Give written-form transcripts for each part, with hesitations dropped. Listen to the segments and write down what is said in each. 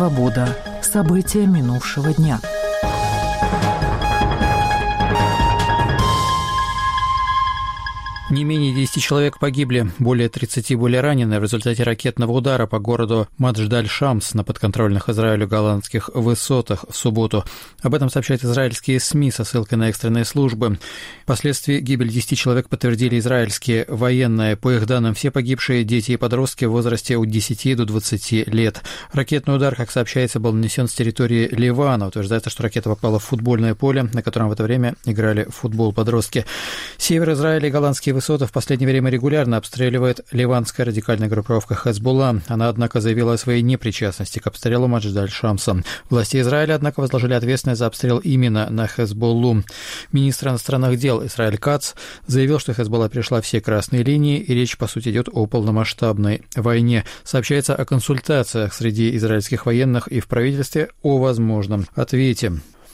«Свобода». События минувшего дня. Не менее 10 человек погибли, более 30 были ранены в результате ракетного удара по городу Мадждаль-Шамс на подконтрольных Израилю голландских высотах в субботу. Об этом сообщают израильские СМИ со ссылкой на экстренные службы. Впоследствии гибель 10 человек подтвердили израильские военные. По их данным, все погибшие дети и подростки в возрасте от 10 до 20 лет. Ракетный удар, как сообщается, был нанесен с территории Ливана. Утверждается, что ракета попала в футбольное поле, на котором в это время играли в футбол подростки. Север Израиля и голландские высоты в последнее время регулярно обстреливает ливанская радикальная группировка Хезболла. Она, однако, заявила о своей непричастности к обстрелу Мадждаль-Шамса. Власти Израиля, однако, возложили ответственность за обстрел именно на Хезболлу. Министр иностранных дел Исраэль Кац заявил, что Хезболла перешла все красные линии, и речь, по сути, идет о полномасштабной войне. Сообщается о консультациях среди израильских военных и в правительстве о возможном ответе.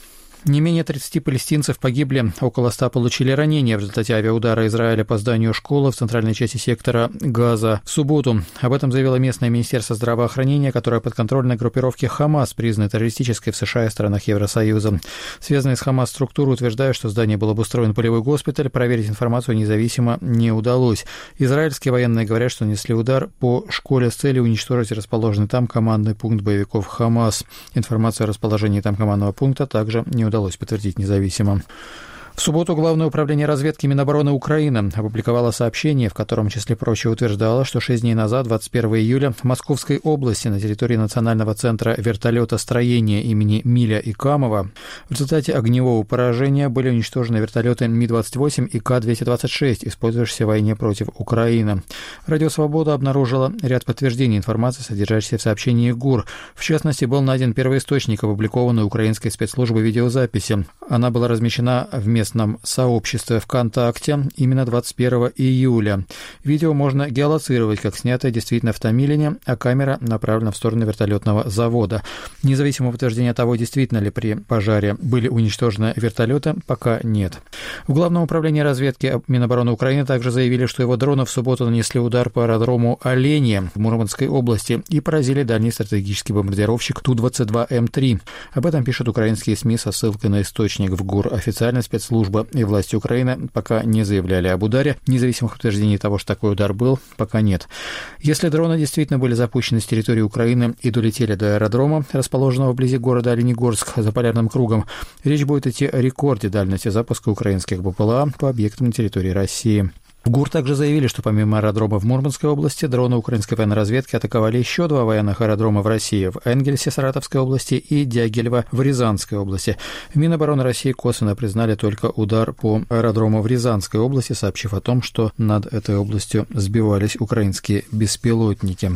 Не менее 30 палестинцев погибли, около 100 получили ранения в результате авиаудара Израиля по зданию школы в центральной части сектора Газа в субботу. Об этом заявило местное министерство здравоохранения, которое подконтрольно группировке Хамас, признанной террористической в США и странах Евросоюза. Связанные с Хамас структуры утверждают, что в здании был обустроен полевой госпиталь, проверить информацию независимо не удалось. Израильские военные говорят, что нанесли удар по школе с целью уничтожить расположенный там командный пункт боевиков Хамас. Информацию о расположении там командного пункта также не удалось подтвердить независимо. В субботу Главное управление разведки Минобороны Украины опубликовало сообщение, в котором, в числе прочего, утверждало, что 6 дней назад, 21 июля, в Московской области на территории Национального центра вертолетостроения имени Миля и Камова в результате огневого поражения были уничтожены вертолеты Ми-28 и К-226, использовавшиеся в войне против Украины. Радио «Свобода» обнаружила ряд подтверждений информации, содержащейся в сообщении ГУР. В частности, был найден первоисточник, опубликованный украинской спецслужбой видеозаписи. Она была размещена в местном сообществе ВКонтакте именно 21 июля. Видео можно геолоцировать, как снятое действительно в Томилине, а камера направлена в сторону вертолетного завода. Независимого подтверждения того, действительно ли при пожаре были уничтожены вертолеты, пока нет. В Главном управлении разведки Минобороны Украины также заявили, что его дроны в субботу нанесли удар по аэродрому Оленье в Мурманской области и поразили дальний стратегический бомбардировщик Ту-22М3. Об этом пишут украинские СМИ со ссылкой на источник в ГУР. Официальная спецслужба и власти Украины пока не заявляли об ударе. Независимых подтверждений того, что такой удар был, пока нет. Если дроны действительно были запущены с территории Украины и долетели до аэродрома, расположенного вблизи города Оленегорск за полярным кругом, речь будет идти о рекорде дальности запуска украинских БПЛА по объектам на территории России. В ГУР также заявили, что помимо аэродрома в Мурманской области, дроны украинской военной разведки атаковали еще 2 военных аэродрома в России, в Энгельсе Саратовской области и Дягилево в Рязанской области. В Минобороны России косвенно признали только удар по аэродрому в Рязанской области, сообщив о том, что над этой областью сбивались украинские беспилотники.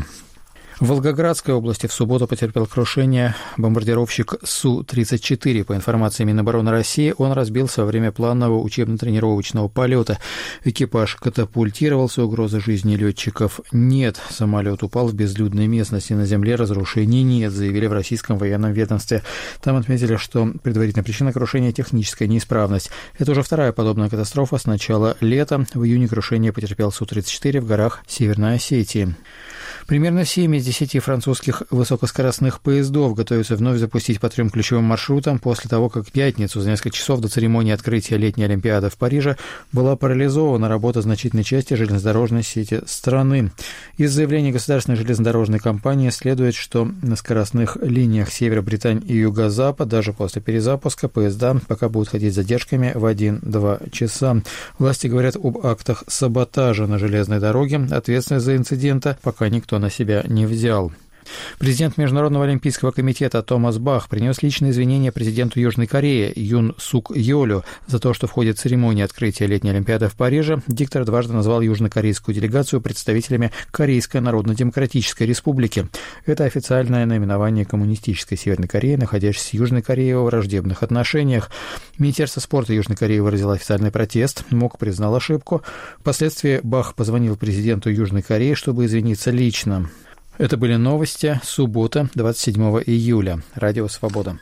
В Волгоградской области в субботу потерпел крушение бомбардировщик Су-34. По информации Минобороны России, он разбился во время планового учебно-тренировочного полета. Экипаж катапультировался, угрозы жизни летчиков нет. Самолет упал в безлюдной местности, на земле разрушений нет, заявили в российском военном ведомстве. Там отметили, что предварительная причина крушения – техническая неисправность. Это уже вторая подобная катастрофа с начала лета. В июне крушение потерпел Су-34 в горах Северной Осетии. Примерно 7 из 10 французских высокоскоростных поездов готовятся вновь запустить по 3 ключевым маршрутам после того, как в пятницу за несколько часов до церемонии открытия летней Олимпиады в Париже была парализована работа значительной части железнодорожной сети страны. Из заявления государственной железнодорожной компании следует, что на скоростных линиях Севера, Британь и Юго-Запад даже после перезапуска поезда пока будут ходить с задержками в 1-2 часа. Власти говорят об актах саботажа на железной дороге. Ответственность за инцидента пока никто на себя не взял. Президент Международного олимпийского комитета Томас Бах принес личные извинения президенту Южной Кореи Юн Сук Йолю за то, что в ходе церемонии открытия летней Олимпиады в Париже диктор дважды назвал южнокорейскую делегацию представителями Корейской Народно-Демократической Республики. Это официальное наименование коммунистической Северной Кореи, находящейся с Южной Кореей во враждебных отношениях. Министерство спорта Южной Кореи выразило официальный протест, МОК признал ошибку. Впоследствии Бах позвонил президенту Южной Кореи, чтобы извиниться лично. Это были новости. Суббота, 27 июля. Радио «Свобода».